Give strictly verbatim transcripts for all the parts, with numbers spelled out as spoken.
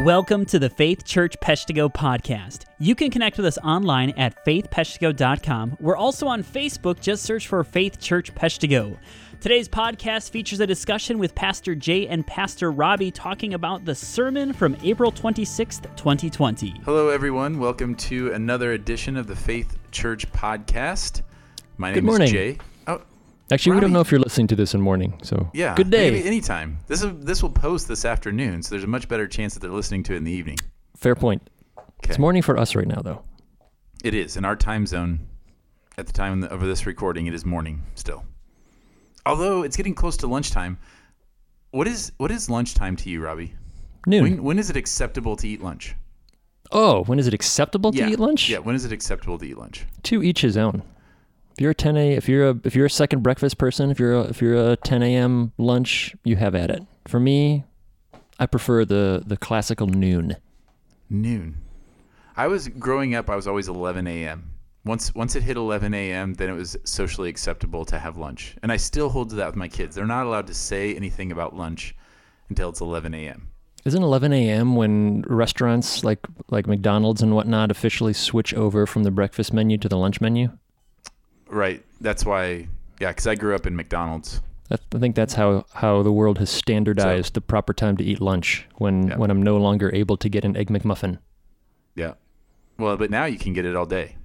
Welcome to the Faith Church Peshtigo podcast. You can connect with us online at faith peshtigo dot com. We're also on Facebook. Just search for Faith Church Peshtigo. Today's podcast features a discussion with Pastor Jay and Pastor Robbie talking about the sermon from April twenty-sixth, twenty twenty. Hello, everyone. Welcome to another edition of the Faith Church podcast. My name Good morning. is Jay. Oh, Actually, Robbie. we don't know if you're listening to this in morning, so yeah, good day. Maybe anytime. This is this will post this afternoon, so there's a much better chance that they're listening to it in the evening. Fair point. Okay. It's morning for us right now, though. It is in our time zone. At the time of this recording, it is morning still. Although it's getting close to lunchtime. What is what is lunchtime to you, Robbie? Noon. When, when is it acceptable to eat lunch? Oh, when is it acceptable to yeah. eat lunch? Yeah. When is it acceptable to eat lunch? To each his own. If you're a ten a, if you're a if you're a second breakfast person, if you're a, if you're a ten a.m. lunch, you have at it. For me, I prefer the the classical noon. Noon. I was growing up. I was always eleven a.m. Once once it hit eleven a.m., then it was socially acceptable to have lunch, and I still hold to that with my kids. They're not allowed to say anything about lunch until it's eleven a.m. Isn't eleven a.m. when restaurants like like McDonald's and whatnot officially switch over from the breakfast menu to the lunch menu? Right. That's why. Yeah, because I grew up in McDonald's. I think that's how, how the world has standardized So- the proper time to eat lunch when, Yeah. when I'm no longer able to get an Egg McMuffin. Yeah. Well, but now you can get it all day.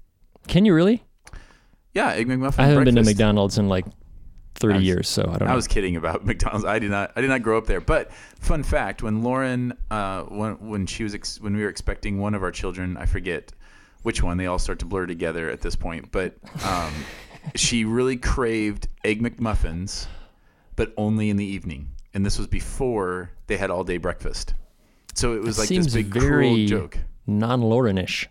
Can you really? Yeah, Egg McMuffin. I haven't been to breakfast. McDonald's in like thirty I was- years, so I don't know. I was kidding about McDonald's. I did not. I did not grow up there. But fun fact: when Lauren, uh, when when she was ex- when we were expecting one of our children, I forget which one. They all start to blur together at this point. But um, she really craved Egg McMuffins, but only in the evening. And this was before they had all day breakfast. So it was That like seems this big very cruel joke non-Lauren-ish.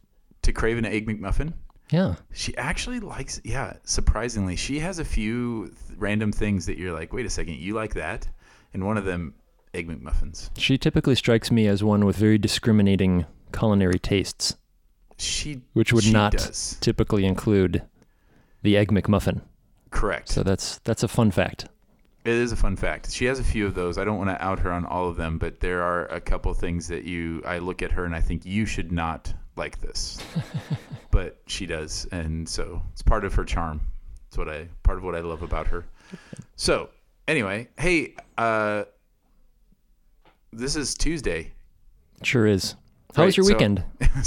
to crave an Egg McMuffin. Yeah. She actually likes, yeah, surprisingly, she has a few th- random things that you're like, wait a second, you like that? And one of them, Egg McMuffins. She typically strikes me as one with very discriminating culinary tastes, She, which would she not does. typically include the Egg McMuffin. Correct. So that's that's a fun fact. It is a fun fact. She has a few of those. I don't want to out her on all of them, but there are a couple things that you, I look at her and I think you should not like this, but she does. And so it's part of her charm. It's what I, part of what I love about her. So anyway, hey, uh, this is Tuesday. Sure is. How was Right, your so- weekend?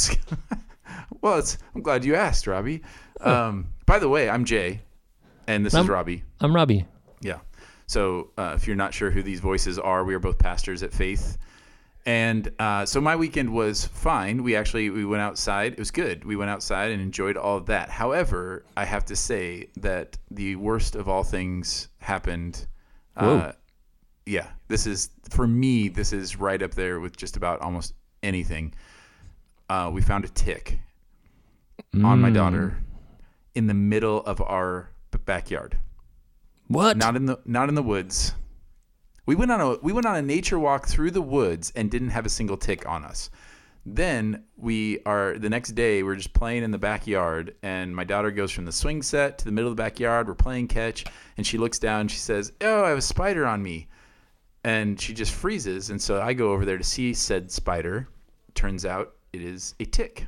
well, it's, I'm glad you asked, Robbie. Um, by the way, I'm Jay, and this I'm- is Robbie. I'm Robbie. Yeah. So uh, if you're not sure who these voices are, we are both pastors at Faith. And uh, so my weekend was fine. We actually, we went outside. It was good. We went outside and enjoyed all of that. However, I have to say that the worst of all things happened. Whoa. Uh, yeah. This is, for me, this is right up there with just about almost anything. Uh, we found a tick on my Mm. daughter in the middle of our b- backyard. What? Not in the not in the woods. We went on a we went on a nature walk through the woods and didn't have a single tick on us. Then we are the next day we're just playing in the backyard, and my daughter goes from the swing set to the middle of the backyard. We're playing catch, and she looks down and she says, "Oh, I have a spider on me." And she just freezes, and so I go over there to see said spider. Turns out it is a tick.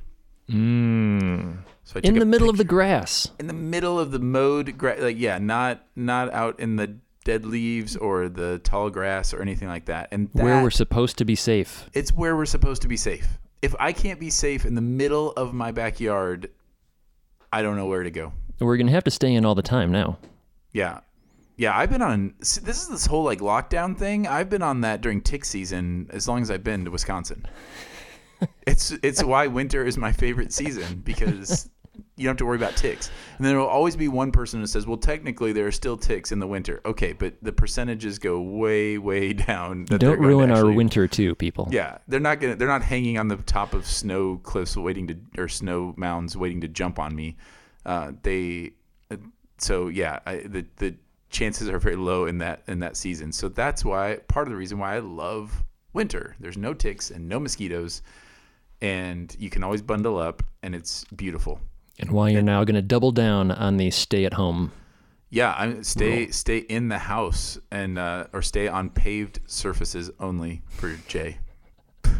Mm. So I In took a the middle of the picture- grass. in the middle of the mowed gra- like yeah, not not out in the dead leaves or the tall grass or anything like that. And that, Where we're supposed to be safe. it's where we're supposed to be safe. If I can't be safe in the middle of my backyard, I don't know where to go. We're going to have to stay in all the time now. Yeah. Yeah, I've been on this is this whole like lockdown thing. I've been on that during tick season as long as I've been to Wisconsin. It's it's why winter is my favorite season, because you don't have to worry about ticks. And there will always be one person who says, well, technically there are still ticks in the winter. Okay, but the percentages go way, way down. That they're Don't going to ruin our actually- winter too, people. Yeah, they're not gonna. They're not hanging on the top of snow cliffs waiting to, or snow mounds waiting to jump on me. Uh, they, uh, so yeah, I, the the chances are very low in that in that season. So that's why part of the reason why I love winter. There's no ticks and no mosquitoes, and you can always bundle up, and it's beautiful. And why you're now going to double down on the stay at home. Yeah, I stay Rule. stay in the house and uh, or stay on paved surfaces only for Jay.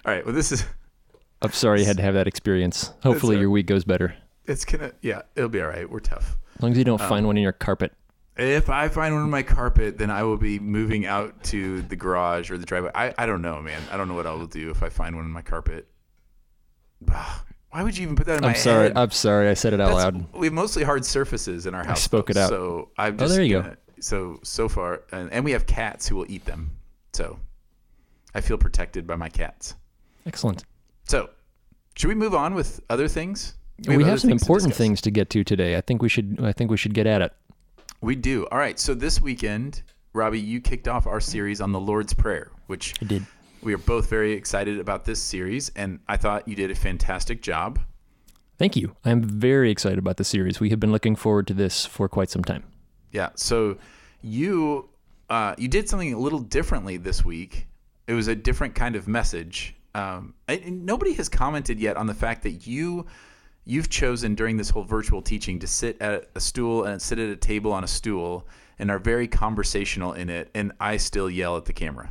All right. Well, this is. I'm sorry you had to have that experience. Hopefully right. your week goes better. It's gonna. Yeah, it'll be all right. We're tough. As long as you don't Um, find one in your carpet. If I find one on my carpet, then I will be moving out to the garage or the driveway. I, I don't know, man. I don't know what I will do if I find one on my carpet. Why would you even put that in my I'm sorry. head? I'm sorry. I said it out That's- loud. We have mostly hard surfaces in our house. spoke it though, out. So I'm Oh, just. there you gonna, So so far, and, and we have cats who will eat them. So I feel protected by my cats. Excellent. So should we move on with other things? We have, other some things to important discuss. things to get to today. I think we should. I think we should get at it. We do. All right. So this weekend, Robbie, you kicked off our series on the Lord's Prayer, which I did. we are both very excited about this series, and I thought you did a fantastic job. Thank you. I'm very excited about the series. We have been looking forward to this for quite some time. Yeah. So you uh, you did something a little differently this week. It was a different kind of message. Um, and nobody has commented yet on the fact that you you've chosen during this whole virtual teaching to sit at a stool and sit at a table on a stool and are very conversational in it. And I still yell at the camera.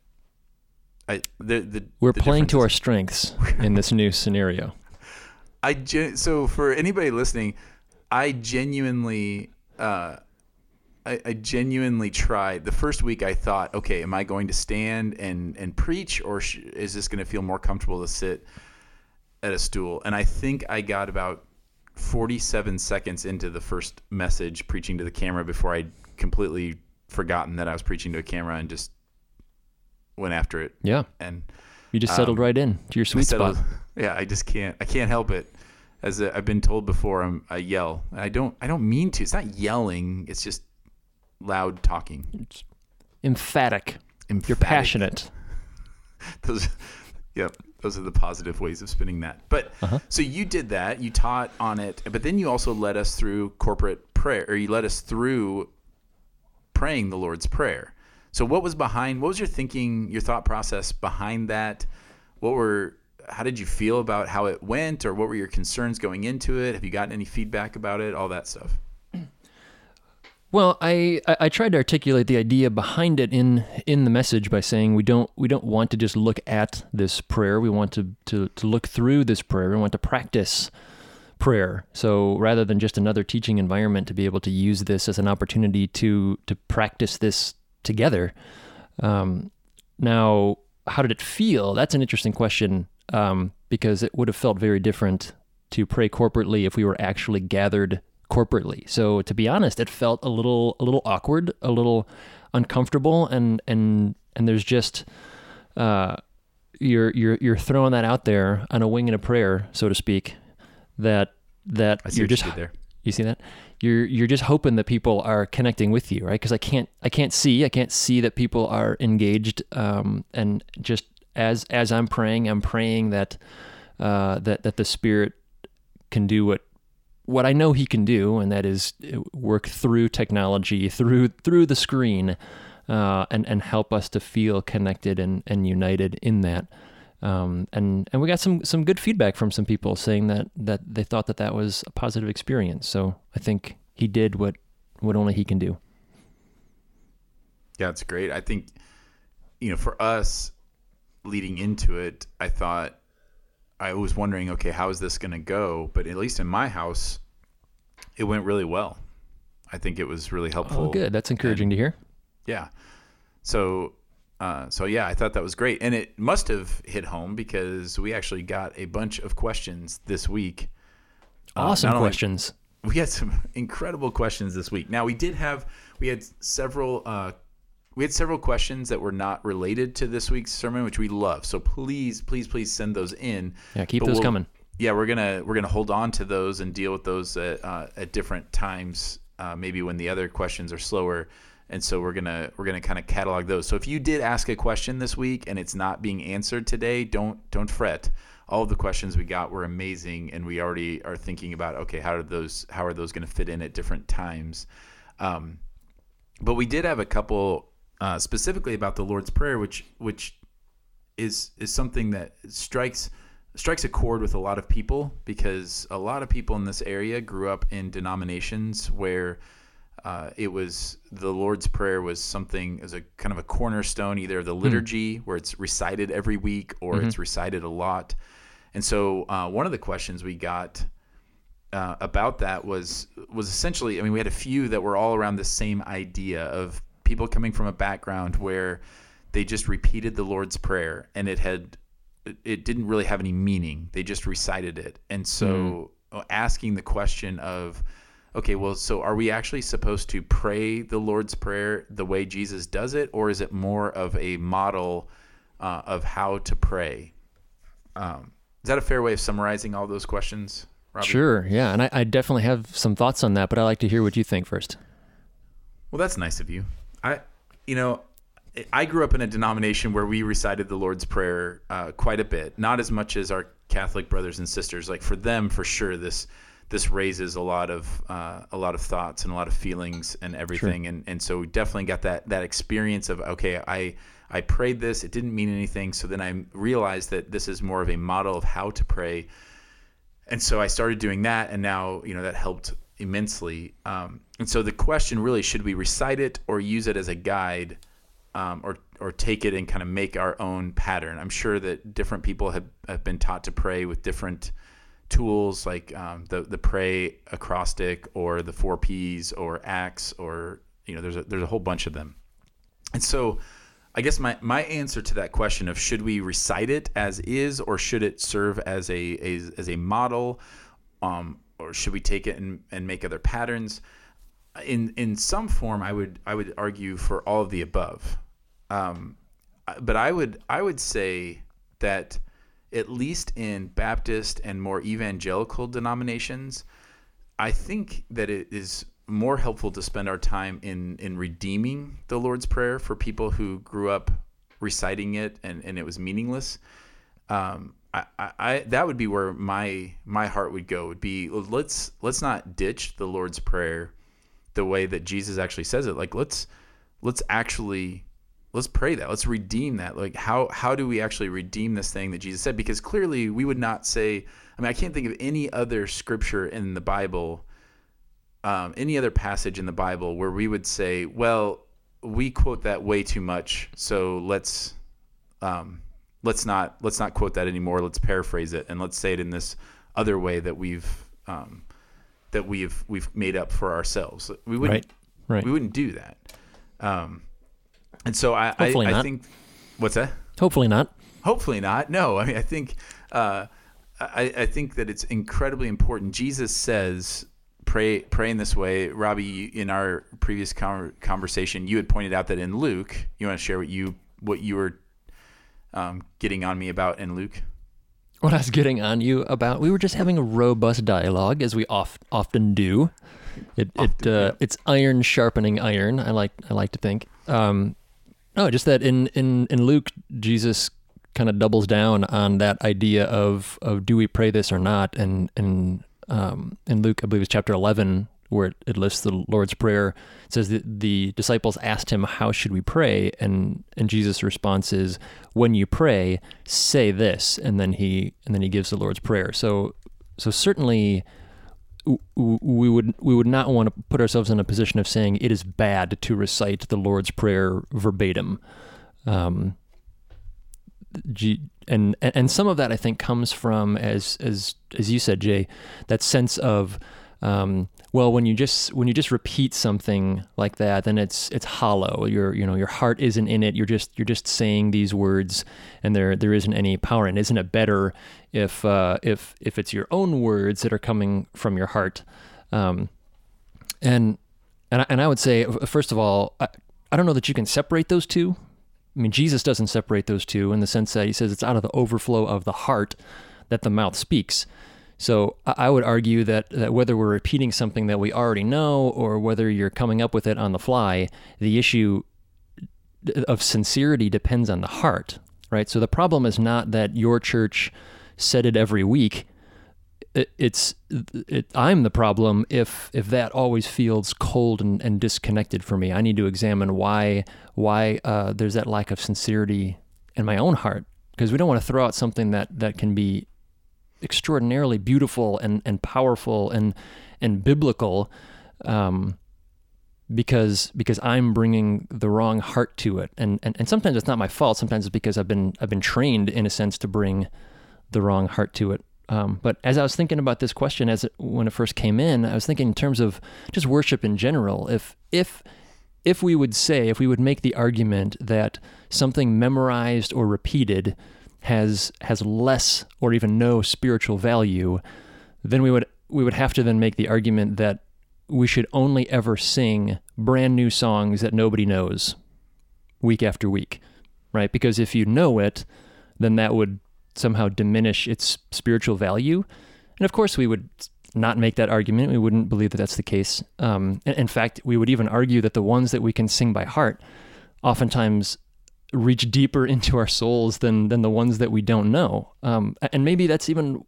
I, the, the, We're the playing to difference our is- strengths in this new scenario. I gen- so for anybody listening, I genuinely, uh, I, I genuinely tried. The first week, I thought, okay, am I going to stand and and preach, or sh- is this going to feel more comfortable to sit at a stool? And I think I got about forty-seven seconds into the first message preaching to the camera before I'd completely forgotten that I was preaching to a camera and just went after it. Yeah. And You just settled Um, right in to your sweet settled- spot. Yeah, I just can't. I can't help it. As i I've been told before, I'm, I yell. And I don't. I don't mean to. It's not yelling. It's just loud talking. It's emphatic. You're Emphatic. passionate. Those. Yep. Those are the positive ways of spinning that. But Uh-huh. so you did that. You taught on it, but then you also led us through corporate prayer, or you led us through praying the Lord's Prayer. So what was behind? What was your thinking? Your thought process behind that? What were? How did you feel about how it went, or what were your concerns going into it? Have you gotten any feedback about it? All that stuff. Well, I, I I tried to articulate the idea behind it in in the message by saying we don't we don't want to just look at this prayer. We want to to, to look through this prayer. We want to practice prayer. So rather than just another teaching environment, to be able to use this as an opportunity to to practice this together. Um, now, how did it feel? That's an interesting question, um, because it would have felt very different to pray corporately if we were actually gathered corporately. So to be honest, it felt a little a little awkward, a little uncomfortable, and and and there's just uh, you're you're you're throwing that out there on a wing and a prayer, so to speak. That that I see you're what you just did there. you see that you're you're just hoping that people are connecting with you, right? Because I can't I can't see I can't see that people are engaged, um, and just as as I'm praying, I'm praying that uh, that that the Spirit can do what what I know He can do, and that is work through technology, through through the screen, uh, and and help us to feel connected and, and united in that. Um, and and we got some some good feedback from some people saying that that they thought that that was a positive experience. So I think He did what what only He can do. Yeah, it's great. I think, you know, for us leading into it, I thought, I was wondering, okay, how is this going to go? But at least in my house, it went really well. I think it was really helpful. Oh, good. That's encouraging And- to hear. Yeah. So, uh, so yeah, I thought that was great. And it must have hit home because we actually got a bunch of questions this week. Uh, Awesome not only- questions. We had some incredible questions this week. Now we did have, we had several, uh, we had several questions that were not related to this week's sermon, which we love. So please, please, please send those in. Yeah, keep But those we'll- coming. Yeah, we're gonna we're gonna hold on to those and deal with those at, uh, at different times, uh, maybe when the other questions are slower. And so we're gonna we're gonna kind of catalog those. So if you did ask a question this week and it's not being answered today, don't don't fret. All of the questions we got were amazing, and we already are thinking about, okay, how are those how are those going to fit in at different times? Um, but we did have a couple uh, specifically about the Lord's Prayer, which which is is something that strikes strikes a chord with a lot of people, because a lot of people in this area grew up in denominations where Uh, it was the Lord's Prayer was something as a kind of a cornerstone, either of the liturgy mm. where it's recited every week or mm-hmm. it's recited a lot. And so uh, one of the questions we got uh, about that was was essentially, I mean, we had a few that were all around the same idea of people coming from a background where they just repeated the Lord's Prayer and it had it didn't really have any meaning. They just recited it. And so mm. asking the question of, okay, well, so are we actually supposed to pray the Lord's Prayer the way Jesus does it, or is it more of a model uh, of how to pray? Um, is that a fair way of summarizing all those questions, Robbie? Sure, yeah, and I, I definitely have some thoughts on that, but I'd like to hear what you think first. Well, that's nice of you. I, you know, I grew up in a denomination where we recited the Lord's Prayer uh, quite a bit, not as much as our Catholic brothers and sisters. Like for them, for sure, this this raises a lot of uh, a lot of thoughts and a lot of feelings and everything. Sure. And and so we definitely got that that experience of, okay, I I prayed this, it didn't mean anything. So then I realized that this is more of a model of how to pray. And so I started doing that, and now, you know, that helped immensely. Um, and so the question really, should we recite it or use it as a guide, um, or or take it and kind of make our own pattern? I'm sure that different people have, have been taught to pray with different tools, like um, the the pray acrostic or the four P's or Acts, or, you know, there's a, there's a whole bunch of them. And so I guess my, my answer to that question of should we recite it as is, or should it serve as a, a as a model, um, or should we take it and, and make other patterns? In in some form, I would I would argue for all of the above. Um, but I would I would say that at least in Baptist and more evangelical denominations, I think that it is more helpful to spend our time in, in redeeming the Lord's Prayer for people who grew up reciting it and, and it was meaningless. Um, I, I, I that would be where my my heart would go. Would be let's let's not ditch the Lord's Prayer the way that Jesus actually says it. Like let's let's actually let's pray that. Let's redeem that. Like how how do we actually redeem this thing that Jesus said? Because clearly we would not say, I mean, I can't think of any other scripture in the Bible, um, any other passage in the Bible where we would say, well, we quote that way too much, so let's um, let's not let's not quote that anymore. Let's paraphrase it and let's say it in this other way that we've um, that we've we've made up for ourselves. We wouldn't right. Right. we wouldn't do that. Um, And so I, I, I think, what's that? Hopefully not. Hopefully not. No, I mean, I think, uh, I, I think that it's incredibly important. Jesus says, pray, pray in this way. Robbie, in our previous conversation, you had pointed out that in Luke, you want to share what you, what you were um, getting on me about in Luke? What I was getting on you about, we were just having a robust dialogue, as we oft, often do. It, often, it, uh, yeah. It's iron sharpening iron. I like, I like to think. Um, No, just that in, in, in Luke, Jesus kind of doubles down on that idea of, of do we pray this or not? And, and um, in Luke, I believe it's chapter eleven, where it, it lists the Lord's Prayer. It says that the disciples asked him, how should we pray? And and Jesus' response is, when you pray, say this, and then he and then he gives the Lord's Prayer. So so certainly we would we would not want to put ourselves in a position of saying it is bad to recite the Lord's Prayer verbatim. Um, and and some of that I think comes from, as as as you said, Jay, that sense of um, well, when you just when you just repeat something like that, then it's it's hollow. Your you know your heart isn't in it. You're just you're just saying these words, and there there isn't any power. And isn't it better if uh, if if it's your own words that are coming from your heart? Um, and and I, and I would say, first of all, I, I don't know that you can separate those two. I mean, Jesus doesn't separate those two in the sense that he says it's out of the overflow of the heart that the mouth speaks. So I would argue that, that whether we're repeating something that we already know or whether you're coming up with it on the fly, the issue of sincerity depends on the heart, right? So the problem is not that your church said it every week. It, it's it, I'm the problem if if that always feels cold and, and disconnected for me. I need to examine why why uh, there's that lack of sincerity in my own heart, because we don't want to throw out something that, that can be extraordinarily beautiful and, and powerful and and biblical, um, because because I'm bringing the wrong heart to it, and, and and sometimes it's not my fault. Sometimes it's because I've been I've been trained in a sense to bring the wrong heart to it. Um, but as I was thinking about this question, as it, when it first came in, I was thinking in terms of just worship in general. If if if we would say, if we would make the argument that something memorized or repeated has has less or even no spiritual value, then we would we would have to then make the argument that we should only ever sing brand new songs that nobody knows week after week, right? Because if you know it, then that would somehow diminish its spiritual value. And of course, we would not make that argument. We wouldn't believe that that's the case. Um, in fact, we would even argue that the ones that we can sing by heart oftentimes reach deeper into our souls than than the ones that we don't know. Um, and maybe that's even,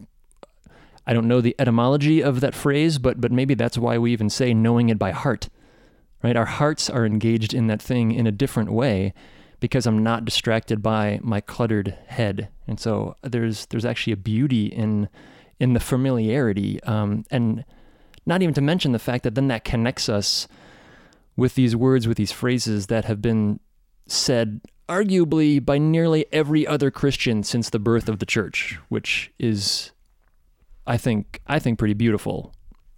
I don't know the etymology of that phrase, but but maybe that's why we even say knowing it by heart, right? Our hearts are engaged in that thing in a different way because I'm not distracted by my cluttered head. And so there's there's actually a beauty in in the familiarity, um, and not even to mention the fact that then that connects us with these words, with these phrases that have been said arguably by nearly every other Christian since the birth of the church, which is, I think, I think pretty beautiful.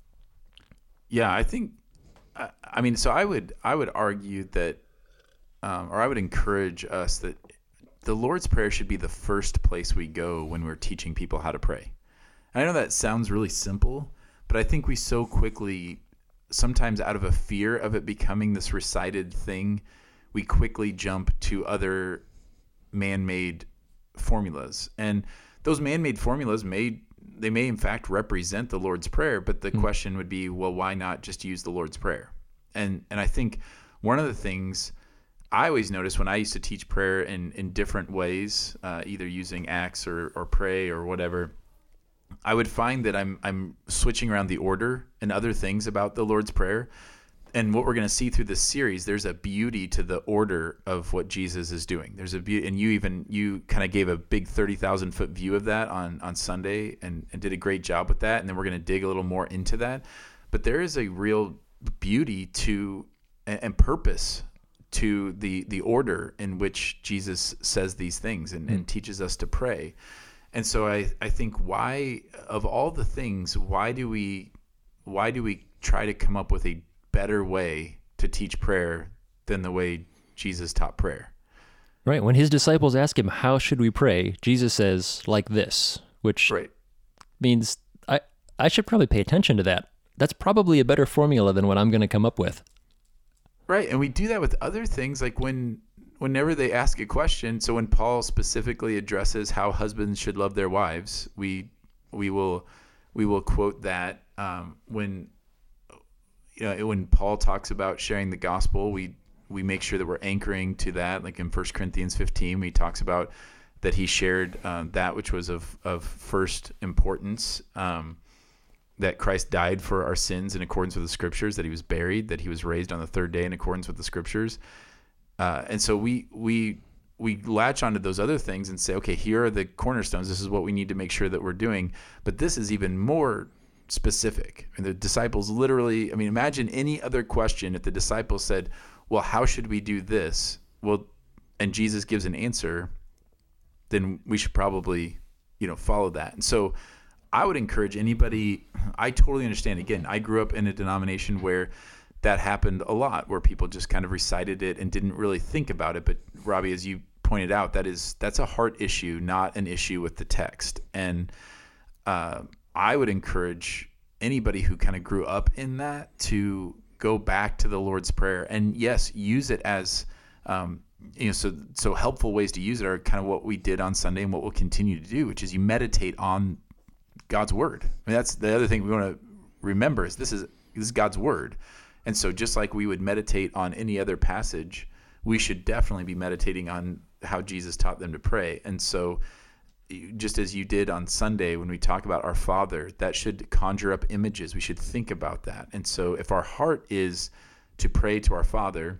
Yeah, I think, I, I mean, so I would, I would argue that, um, or I would encourage us that the Lord's Prayer should be the first place we go when we're teaching people how to pray. And I know that sounds really simple, but I think we so quickly, sometimes out of a fear of it becoming this recited thing, we quickly jump to other man-made formulas. And those man-made formulas may, they may in fact represent the Lord's Prayer, but the mm-hmm. question would be, well, why not just use the Lord's Prayer? And and I think one of the things I always noticed when I used to teach prayer in, in different ways, uh, either using Acts or, or pray or whatever, I would find that I'm I'm switching around the order and other things about the Lord's Prayer. And what we're going to see through this series, there's a beauty to the order of what Jesus is doing. There's a beauty, and you even you kind of gave a big thirty thousand foot view of that on on Sunday, and, and did a great job with that. And then we're going to dig a little more into that. But there is a real beauty to and, and purpose to the the order in which Jesus says these things and, mm. and teaches us to pray. And so I, I think why, of all the things, why do we why do we try to come up with a better way to teach prayer than the way Jesus taught prayer? Right. When his disciples ask him, how should we pray? Jesus says, like this, which right. means I, I should probably pay attention to that. That's probably a better formula than what I'm going to come up with. Right. And we do that with other things, like when whenever they ask a question. So when Paul specifically addresses how husbands should love their wives, we we will we will quote that. Um, when you know when Paul talks about sharing the gospel, we we make sure that we're anchoring to that. Like in First Corinthians fifteen, he talks about that he shared um, that which was of of first importance. Um, that Christ died for our sins in accordance with the scriptures, that he was buried, that he was raised on the third day in accordance with the scriptures. Uh, and so we we we latch onto those other things and say, okay, here are the cornerstones. This is what we need to make sure that we're doing. But this is even more specific. And the disciples literally, I mean, imagine any other question if the disciples said, well, how should we do this? Well, and Jesus gives an answer, then we should probably, you know, follow that. And so I would encourage anybody, I totally understand. Again, I grew up in a denomination where that happened a lot, where people just kind of recited it and didn't really think about it. But Robbie, as you pointed out, that is that's a heart issue, not an issue with the text. And uh, I would encourage anybody who kind of grew up in that to go back to the Lord's Prayer, and yes, use it as um, you know. So so helpful ways to use it are kind of what we did on Sunday and what we'll continue to do, which is you meditate on God's word. I mean, that's the other thing we want to remember is this is this is God's word. And so just like we would meditate on any other passage, we should definitely be meditating on how Jesus taught them to pray. And so just as you did on Sunday when we talk about our Father, that should conjure up images. We should think about that. And so if our heart is to pray to our Father,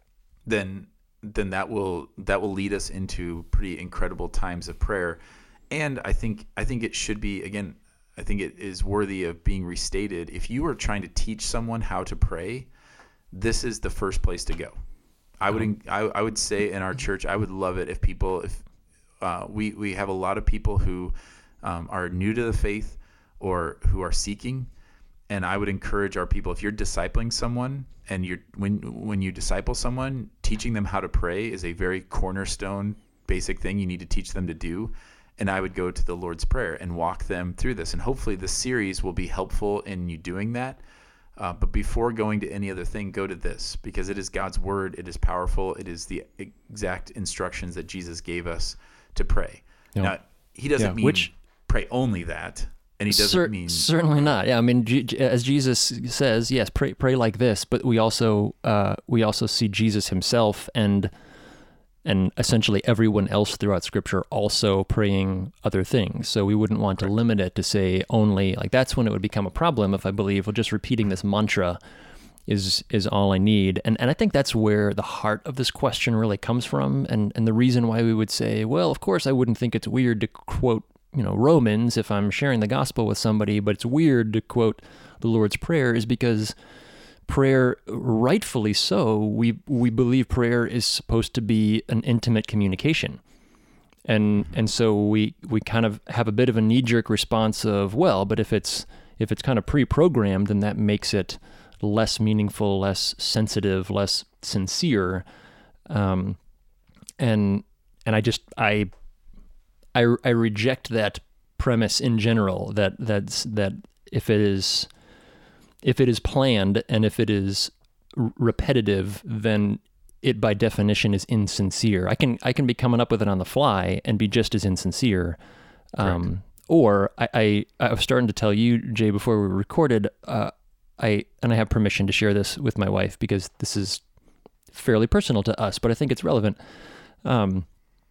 then then that will that will lead us into pretty incredible times of prayer. And I think I think it should be, again, I think it is worthy of being restated. If you are trying to teach someone how to pray, this is the first place to go. I would I, I would say in our church, I would love it if people, if uh, we, we have a lot of people who um, are new to the faith or who are seeking. And I would encourage our people, if you're discipling someone and you're when when you disciple someone, teaching them how to pray is a very cornerstone basic thing you need to teach them to do. And I would go to the Lord's Prayer and walk them through this. And hopefully this series will be helpful in you doing that. Uh, but before going to any other thing, go to this, because it is God's word. It is powerful. It is the exact instructions that Jesus gave us to pray. Yep. Now, he doesn't yeah, mean which, pray only that, and he doesn't cer- mean... Certainly not. Yeah, I mean, G- as Jesus says, yes, pray pray like this, but we also uh, we also see Jesus himself and and essentially everyone else throughout Scripture also praying other things. So we wouldn't want Correct. to limit it to say only, like that's when it would become a problem if I believe, well, just repeating this mantra is is all I need. And and I think that's where the heart of this question really comes from. And, and the reason why we would say, well, of course, I wouldn't think it's weird to quote, you know, Romans if I'm sharing the gospel with somebody, but it's weird to quote the Lord's Prayer is because prayer, rightfully so, we we believe prayer is supposed to be an intimate communication. And and so we we kind of have a bit of a knee-jerk response of, well, but if it's if it's kind of pre-programmed, then that makes it less meaningful, less sensitive, less sincere. Um, and and I just I I I reject that premise in general, that that's that if it is If it is planned and if it is r- repetitive, then it by definition is insincere. I can I can be coming up with it on the fly and be just as insincere. Um, or I, I I was starting to tell you, Jay, before we recorded, uh, I and I have permission to share this with my wife because this is fairly personal to us, but I think it's relevant. Um,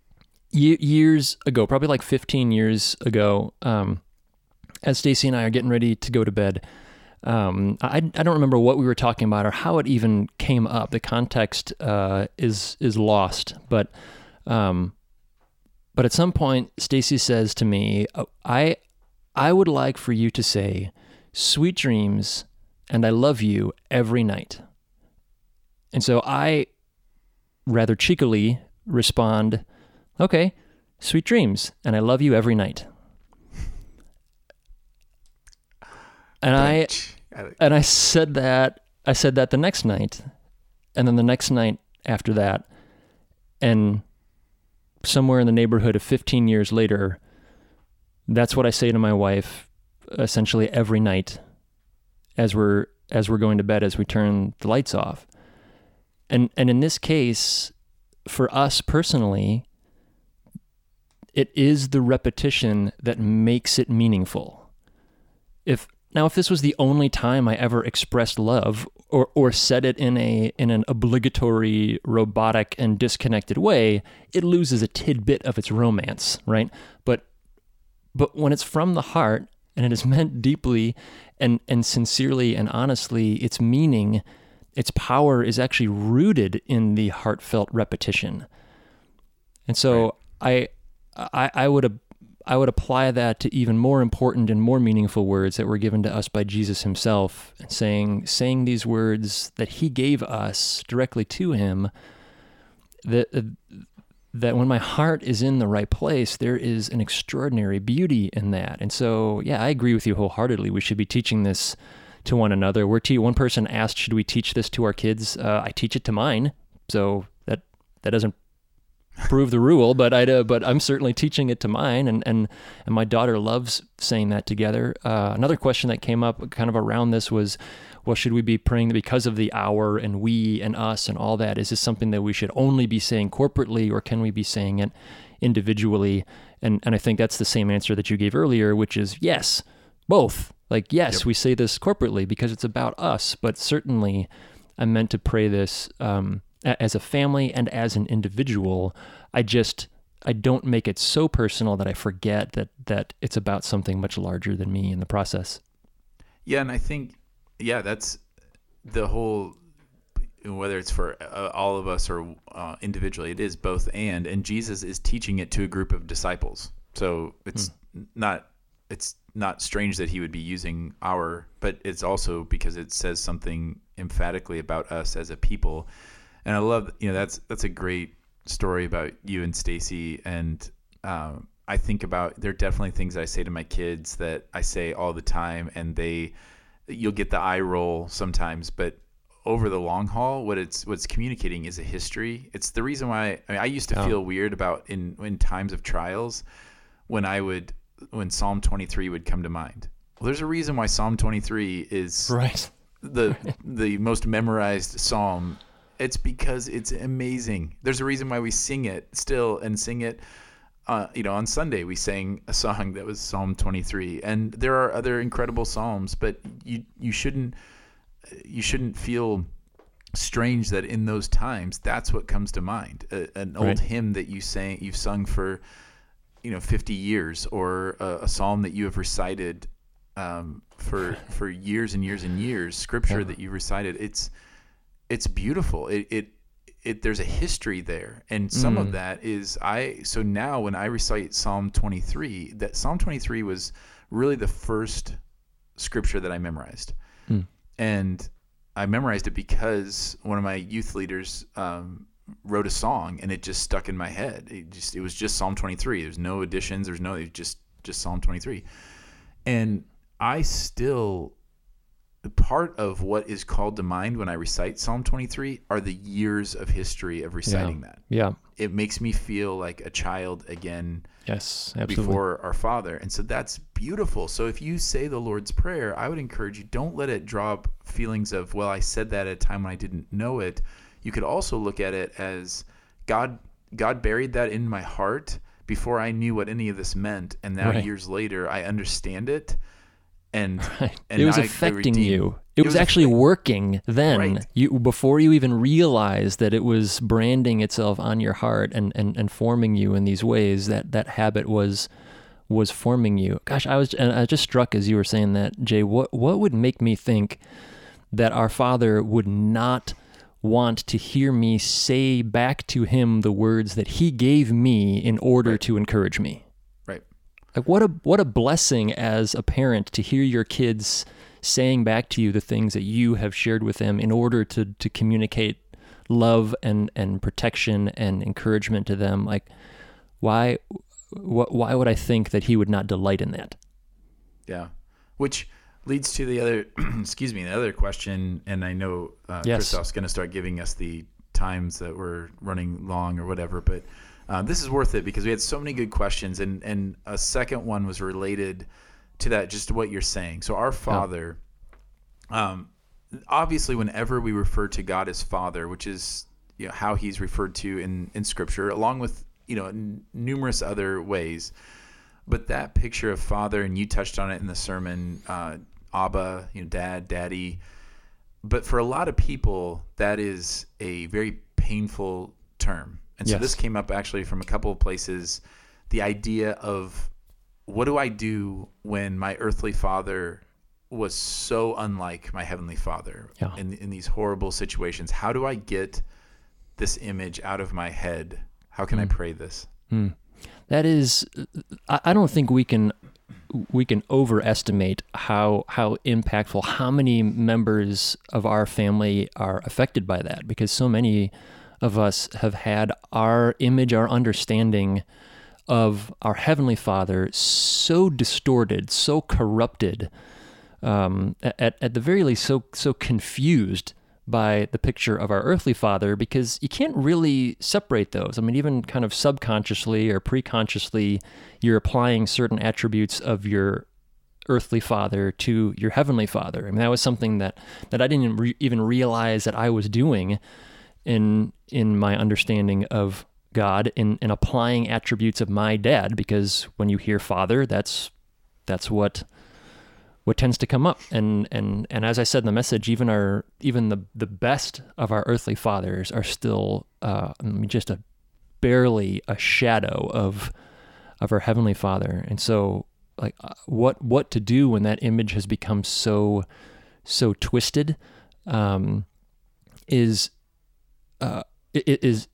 ye- years ago, probably like fifteen years ago, um, as Stacy and I are getting ready to go to bed. Um, I, I don't remember what we were talking about or how it even came up. The context uh, is is lost, but um, but at some point, Stacy says to me, "I I would like for you to say, 'Sweet dreams, and I love you' every night." And so I, rather cheekily, respond, "Okay, sweet dreams, and I love you every night." And I and I said that I said that the next night, and then the next night after that, and somewhere in the neighborhood of fifteen years later, that's what I say to my wife essentially every night as we're as we're going to bed, as we turn the lights off. And and in this case, for us personally, it is the repetition that makes it meaningful. If Now, if this was the only time I ever expressed love or, or said it in a in an obligatory, robotic, and disconnected way, it loses a tidbit of its romance, right? But but when it's from the heart and it is meant deeply and, and sincerely and honestly, its meaning, its power is actually rooted in the heartfelt repetition. And so right. I I I would have I would apply that to even more important and more meaningful words that were given to us by Jesus himself, and saying, saying these words that he gave us directly to him, that, that when my heart is in the right place, there is an extraordinary beauty in that. And so, yeah, I agree with you wholeheartedly. We should be teaching this to one another. We're te- one person asked, should we teach this to our kids? Uh, I teach it to mine, so that, that doesn't prove the rule, but I uh, but I'm certainly teaching it to mine, and and and my daughter loves saying that together. Uh, another question that came up kind of around this was, well, should we be praying because of the hour and we and us and all that? Is this something that we should only be saying corporately, or can we be saying it individually? And and I think that's the same answer that you gave earlier, which is yes, both. Like yes, yep. We say this corporately because it's about us, but certainly I'm meant to pray this Um, as a family and as an individual. I just, I don't make it so personal that I forget that that it's about something much larger than me in the process. Yeah, and I think, yeah, that's the whole, whether it's for uh, all of us or uh, individually, it is both and, and Jesus is teaching it to a group of disciples. So it's hmm. not, it's not strange that he would be using our, but it's also because it says something emphatically about us as a people. And I love, you know, that's that's a great story about you and Stacy. And um, I think about, there are definitely things I say to my kids that I say all the time, and they, you'll get the eye roll sometimes, but over the long haul, what it's what's communicating is a history. It's the reason why I, mean, I used to Oh. feel weird about in in times of trials when I would when Psalm twenty-three would come to mind. Well, there's a reason why Psalm twenty-three is Right. the the most memorized psalm. It's because it's amazing. There's a reason why we sing it still and sing it. Uh, you know, on Sunday we sang a song that was Psalm twenty-three, and there are other incredible psalms, but you you shouldn't. You shouldn't feel strange that in those times that's what comes to mind. A, an old Right. hymn that you sang, you've sung for, you know, fifty years, or a, a psalm that you have recited um, for for years and years and years. Scripture Yeah. that you recited. It's it's beautiful. It it it. There's a history there, and some Mm. of that is I. So now when I recite Psalm twenty-three, that Psalm twenty-three was really the first scripture that I memorized. Mm. And I memorized it because one of my youth leaders um, wrote a song, and it just stuck in my head. It just it was just Psalm twenty-three. There's no additions. There's no it was just just Psalm twenty-three. And I still, part of what is called to mind when I recite Psalm twenty-three are the years of history of reciting that. Yeah. It makes me feel like a child again. Yes, absolutely. Before our Father. And so that's beautiful. So if you say the Lord's Prayer, I would encourage you, don't let it draw up feelings of, well, I said that at a time when I didn't know it. You could also look at it as God God buried that in my heart before I knew what any of this meant. And now Right. years later, I understand it. And, Right. and It was I- I affecting redeem- you. It, It was, was actually affect- working then. Right. You before you even realized that it was branding itself on your heart and, and, and forming you in these ways. That that habit was was forming you. Gosh, I was and I was just struck as you were saying that, Jay. What what would make me think that our Father would not want to hear me say back to him the words that he gave me in order Right. to encourage me? Right. Like what a what a blessing as a parent to hear your kids saying back to you the things that you have shared with them in order to to communicate love and and protection and encouragement to them. Like why wh- why would I think that he would not delight in that? Yeah. Which leads to the other, excuse me, the other question. And I know uh, Yes. Christoph's going to start giving us the times that we're running long or whatever, but uh, this is worth it because we had so many good questions. And, and a second one was related to that, just what you're saying. So our Father, um, obviously whenever we refer to God as Father, which is, you know, how he's referred to in, in Scripture, along with, you know, n- numerous other ways. But that picture of Father, and you touched on it in the sermon, uh, Abba, you know, Dad, Daddy. But for a lot of people, that is a very painful term. And so Yes. this came up actually from a couple of places. The idea of, what do I do when my earthly father was so unlike my heavenly Father Yeah. in in these horrible situations? How do I get this image out of my head? How can I pray this? Hmm. That is, I I don't think we can we can overestimate how how impactful, how many members of our family are affected by that, because so many of us have had our image, our understanding of our Heavenly Father so distorted, so corrupted, um, at at the very least, so so confused by the picture of our earthly Father, because you can't really separate those. I mean, even kind of subconsciously or preconsciously, you're applying certain attributes of your earthly father to your heavenly Father. I mean, that was something that, that I didn't re- even realize that I was doing in in my understanding of God, in, in applying attributes of my dad, because when you hear Father, that's that's what what tends to come up. And and and as I said in the message, even our even the the best of our earthly fathers are still uh, I mean, just a barely a shadow of of our heavenly Father. And so, like, uh, what what to do when that image has become so so twisted um, is uh, it is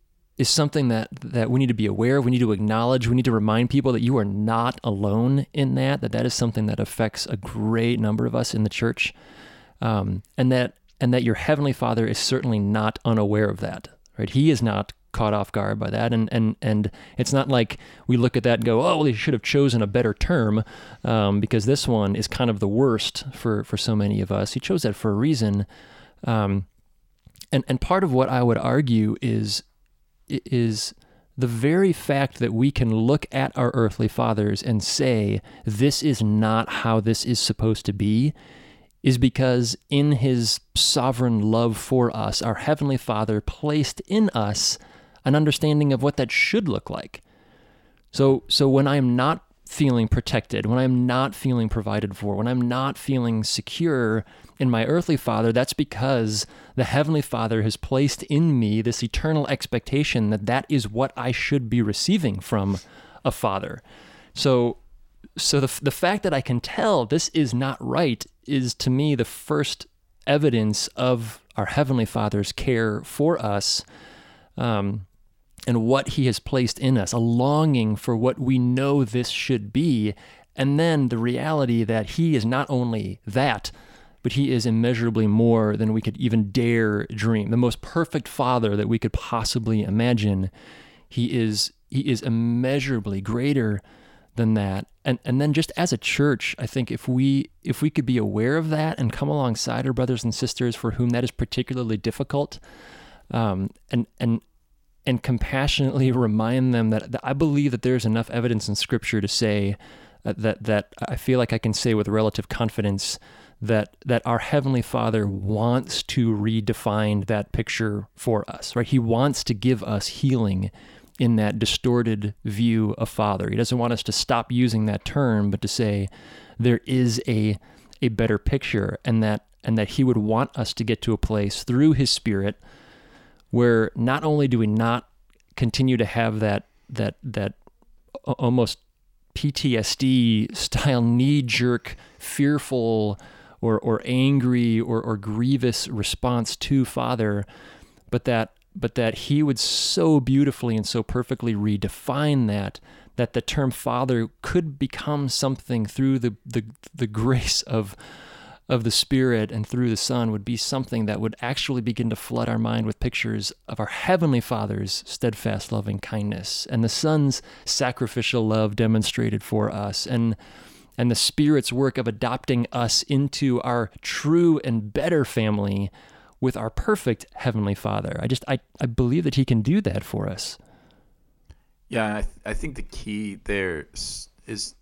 is something that, that we need to be aware of. We need to acknowledge. We need to remind people that you are not alone in that, that that is something that affects a great number of us in the church. Um, and that and that your Heavenly Father is certainly not unaware of that, right? He is not caught off guard by that. And and and it's not like we look at that and go, oh, well, they should have chosen a better term, um, because this one is kind of the worst for, for so many of us. He chose that for a reason. Um, and, and part of what I would argue is is the very fact that we can look at our earthly fathers and say, this is not how this is supposed to be, is because in his sovereign love for us, our Heavenly Father placed in us an understanding of what that should look like. So, so when I'm not feeling protected, when I'm not feeling provided for, when I'm not feeling secure in my earthly father, that's because the Heavenly Father has placed in me this eternal expectation that that is what I should be receiving from a father. So, so the the fact that I can tell this is not right is to me the first evidence of our Heavenly Father's care for us, um, and what he has placed in us, a longing for what we know this should be, and then the reality that he is not only that, but he is immeasurably more than we could even dare dream. The most perfect father that we could possibly imagine. He is he is immeasurably greater than that. And and then just as a church, I think if we if we could be aware of that and come alongside our brothers and sisters for whom that is particularly difficult, um, and and and compassionately remind them that, that I believe that there's enough evidence in Scripture to say uh, that that I feel like I can say with relative confidence that that our Heavenly Father wants to redefine that picture for us, right? He wants to give us healing in that distorted view of Father. He doesn't want us to stop using that term, but to say there is a a better picture, and that and that he would want us to get to a place through his Spirit where not only do we not continue to have that that that almost P T S D style knee-jerk, fearful or or angry or or grievous response to Father, but that but that he would so beautifully and so perfectly redefine that, that the term Father could become something through the the, the grace of of the Spirit and through the Son would be something that would actually begin to flood our mind with pictures of our Heavenly Father's steadfast loving kindness and the Son's sacrificial love demonstrated for us, and and the Spirit's work of adopting us into our true and better family with our perfect Heavenly Father. I just, I, I believe that he can do that for us. Yeah, I, th- I think the key there is, is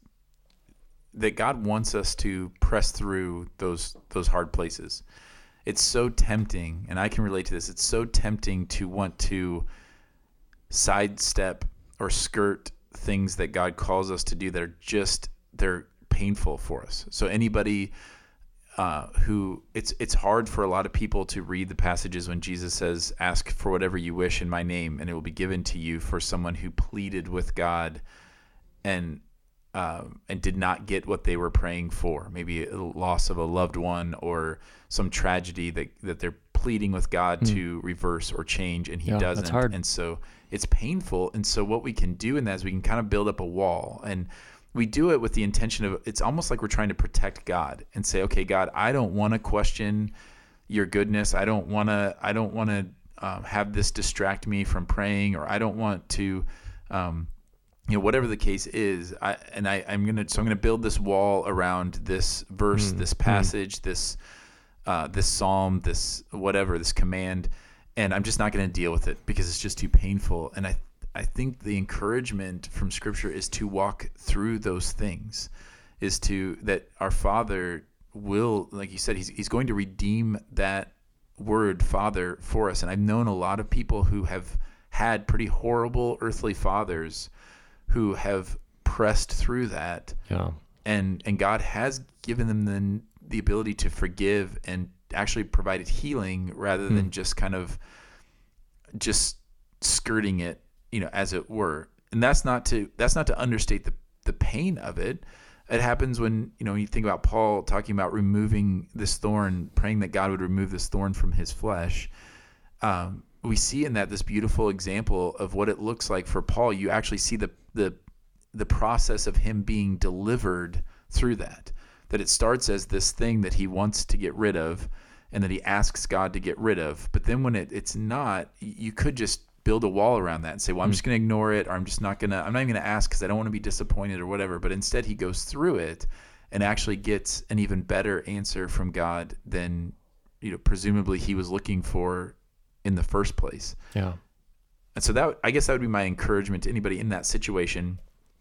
that God wants us to press through those those hard places. It's so tempting, and I can relate to this, it's so tempting to want to sidestep or skirt things that God calls us to do that are just, they're painful for us. So anybody uh, who, it's it's hard for a lot of people to read the passages when Jesus says, ask for whatever you wish in my name, and it will be given to you, for someone who pleaded with God and Um, and did not get what they were praying for, maybe a loss of a loved one or some tragedy that, that they're pleading with God mm. to reverse or change, and he yeah, doesn't. That's hard. And so it's painful. And so what we can do in that is we can kind of build up a wall, and we do it with the intention of, it's almost like we're trying to protect God and say, okay, God, I don't want to question your goodness. I don't want to, I don't want to um, have this distract me from praying, or I don't want to, um, you know, whatever the case is, I, and I, I'm gonna so I'm gonna build this wall around this verse, mm, this passage, mm. this uh, this psalm, this whatever, this command, and I'm just not gonna deal with it because it's just too painful. And I I think the encouragement from Scripture is to walk through those things, is to that our Father will, like you said, he's he's going to redeem that word Father for us. And I've known a lot of people who have had pretty horrible earthly fathers who have pressed through that, yeah. and and God has given them the, the ability to forgive and actually provided healing rather than mm. just kind of just skirting it, you know, as it were. And that's not to that's not to understate the the pain of it. It happens when, you know, you think about Paul talking about removing this thorn, praying that God would remove this thorn from his flesh. Um, we see in that this beautiful example of what it looks like for Paul. You actually see the the the process of him being delivered through that. That it starts as this thing that he wants to get rid of, and that he asks God to get rid of. But then when it, it's not, you could just build a wall around that and say, well, I'm mm. just going to ignore it, or I'm just not going to, I'm not even going to ask because I don't want to be disappointed or whatever. But instead he goes through it and actually gets an even better answer from God than, you know, presumably he was looking for in the first place. Yeah. And so that, I guess that would be my encouragement to anybody in that situation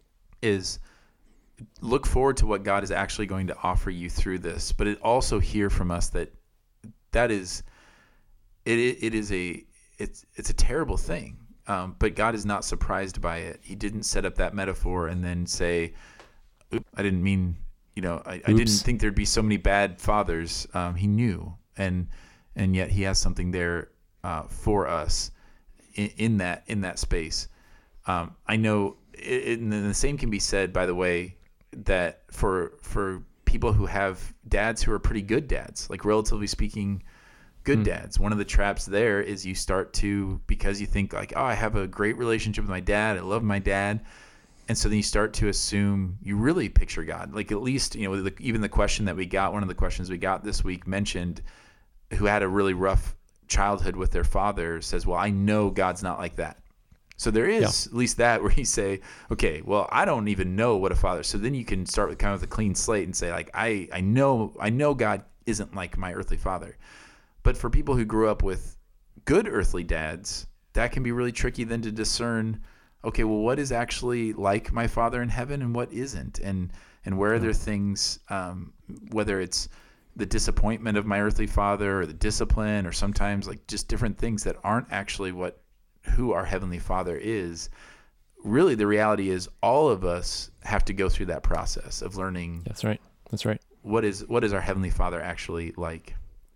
is look forward to what God is actually going to offer you through this, but it also hear from us that that is, it it is a, it's it's a terrible thing, um, but God is not surprised by it. He didn't set up that metaphor and then say, Oop, I didn't mean, you know, I, I didn't think there'd be so many bad fathers. Um, he knew, and and yet he has something there uh, for us in, in that in that space. Um, I know, it, and the same can be said, by the way, that for for people who have dads who are pretty good dads, like relatively speaking, good mm. dads. One of the traps there is you start to, because you think like, oh, I have a great relationship with my dad, I love my dad, and so then you start to assume, you really picture God. Like at least, you know, the, even the question that we got, one of the questions we got this week mentioned, who had a really rough childhood with their father, says, well, I know God's not like that. So there is yeah. at least that where you say, okay, well, I don't even know what a father. So then you can start with kind of a clean slate and say, like, I, I know I know God isn't like my earthly father. But for people who grew up with good earthly dads, that can be really tricky then to discern, okay, well, what is actually like my father in heaven and what isn't? And and where are there things, um, whether it's the disappointment of my earthly father or the discipline or sometimes like just different things that aren't actually what who our Heavenly Father is. Really, the reality is all of us have to go through that process of learning. That's right. That's right. What is what is our Heavenly Father actually like?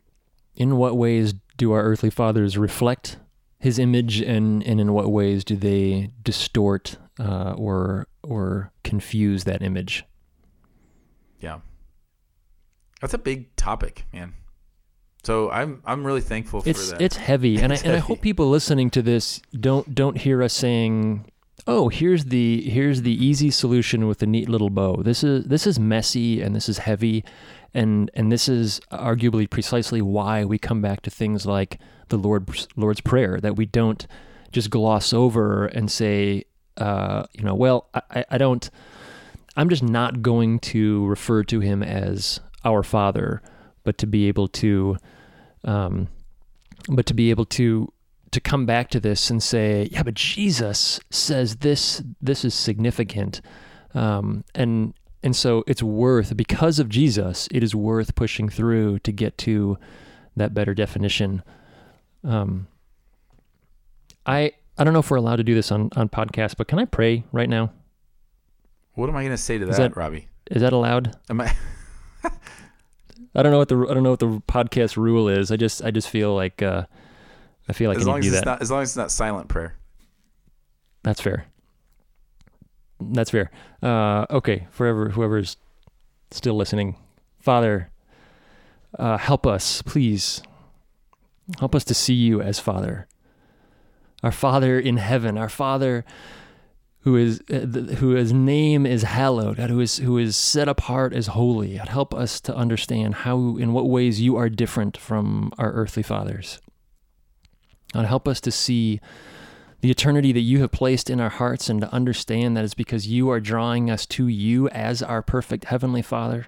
In what ways do our earthly fathers reflect His image, and, and in what ways do they distort uh, or or confuse that image? Yeah, that's a big topic, man. So I'm I'm really thankful for it's, that. It's heavy, and it's I and heavy. I hope people listening to this don't don't hear us saying, "Oh, here's the here's the easy solution with a neat little bow." This is this is messy and this is heavy, and and this is arguably precisely why we come back to things like the Lord Lord's Prayer, that we don't just gloss over and say, uh, you know, well, I, I don't, I'm just not going to refer to Him as our Father, but to be able to. Um, but to be able to to come back to this and say, yeah, but Jesus says this this is significant, um, and and so it's worth, because of Jesus, it is worth pushing through to get to that better definition. Um, I I don't know if we're allowed to do this on on podcast, but can I pray right now? What am I going to say to that, that, Robbie? Is that allowed? Am I? I don't know what the I don't know what the podcast rule is. I just I just feel like uh, I feel like as I long need as to do it's that. not as long as it's not silent prayer. That's fair. That's fair. Uh, okay, forever whoever's still listening, Father, uh, help us, please. Help us to see You as Father, our Father in heaven, our Father who is uh, who his name is hallowed, God, who is who is set apart as holy. God, help us to understand how, in what ways You are different from our earthly fathers. God, help us to see the eternity that You have placed in our hearts, and to understand that it's because You are drawing us to You as our perfect heavenly Father.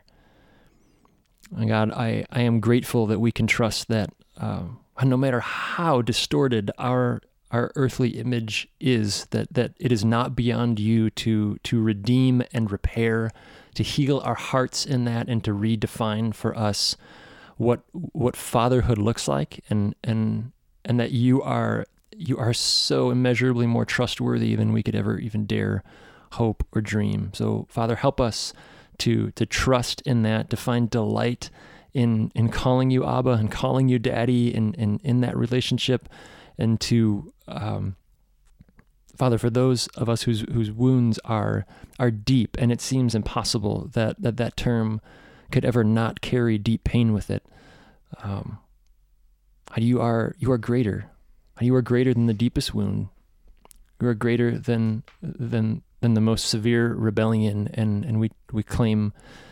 And God, I, I am grateful that we can trust that uh, no matter how distorted our our earthly image is, that that it is not beyond You to to redeem and repair, to heal our hearts in that, and to redefine for us what what fatherhood looks like, and and and that You are You are so immeasurably more trustworthy than we could ever even dare hope or dream. So, Father, help us to to trust in that, to find delight in in calling You Abba and calling You Daddy, and in, in, in that relationship, and to um, Father, for those of us whose whose wounds are are deep, and it seems impossible that that, that term could ever not carry deep pain with it. Um, You are You are greater. You are greater than the deepest wound. You are greater than than than the most severe rebellion, and, and we, we claim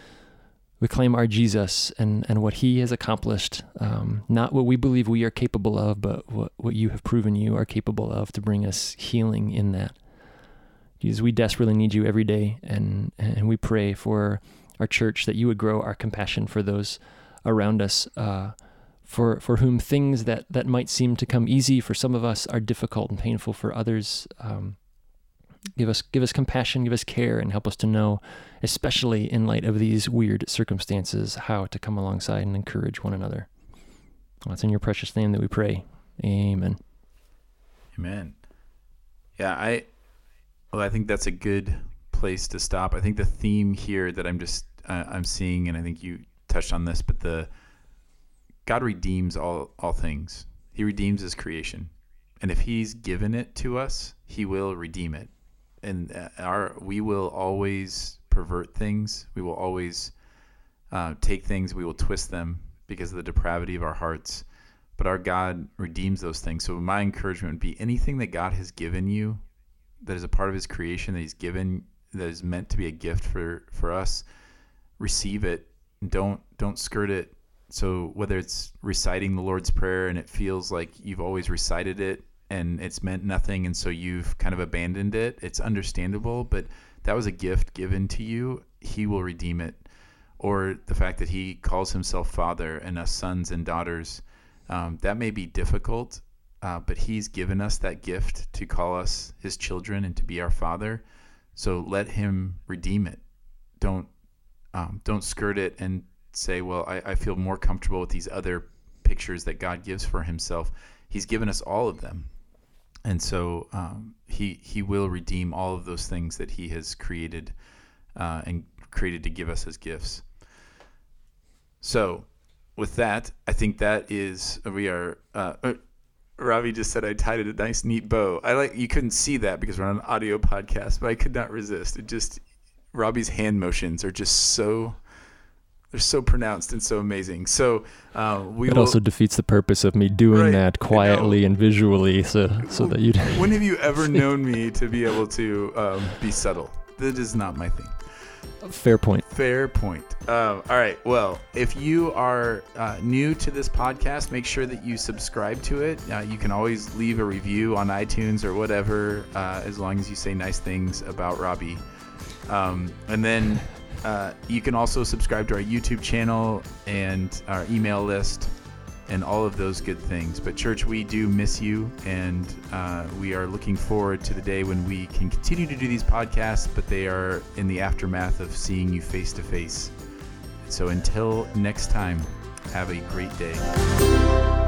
we claim our Jesus and, and what he has accomplished, um, not what we believe we are capable of, but what, what you have proven you are capable of to bring us healing in that. Jesus, we desperately need you every day, and, and we pray for our church that you would grow our compassion for those around us, uh, for for whom things that, that might seem to come easy for some of us are difficult and painful for others. Um, give us give us compassion, give us care, and help us to know, especially in light of these weird circumstances, how to come alongside and encourage one another. Well, it's in your precious name that we pray. Amen. Amen. Yeah, I well, I think that's a good place to stop. I think the theme here that I'm just uh, I'm seeing, and I think you touched on this, but the God redeems all all things. He redeems his creation, and if he's given it to us, he will redeem it. And our we will always pervert things. We will always uh, take things. We will twist them because of the depravity of our hearts. But our God redeems those things. So my encouragement would be anything that God has given you, that is a part of his creation, that he's given, that is meant to be a gift for, for us, receive it. Don't don't skirt it. So whether it's reciting the Lord's Prayer and it feels like you've always recited it and it's meant nothing, and so you've kind of abandoned it, it's understandable, but that was a gift given to you. He will redeem it. Or the fact that he calls himself Father and us sons and daughters, um, that may be difficult, uh, but he's given us that gift to call us his children and to be our Father. So let him redeem it. Don't um, don't skirt it and say, well, I, I feel more comfortable with these other pictures that God gives for himself. He's given us all of them. And so um, he he will redeem all of those things that he has created uh, and created to give us as gifts. So with that, I think that is, we are, uh, uh, Ravi just said I tied it a nice, neat bow. I like, you couldn't see that because we're on an audio podcast, but I could not resist. It just, Robbie's hand motions are just so, they're so pronounced and so amazing. So uh, we It will, also defeats the purpose of me doing Right, that quietly and visually, so so that you. When have you ever known me to be able to um, be subtle? That is not my thing. Fair point. Fair point. Um, all right. Well, if you are uh, new to this podcast, make sure that you subscribe to it. Uh, you can always leave a review on iTunes or whatever, uh, as long as you say nice things about Robbie. Um, and then uh, you can also subscribe to our YouTube channel and our email list and all of those good things. But church, we do miss you, and uh, we are looking forward to the day when we can continue to do these podcasts, but they are in the aftermath of seeing you face to face. So until next time, have a great day.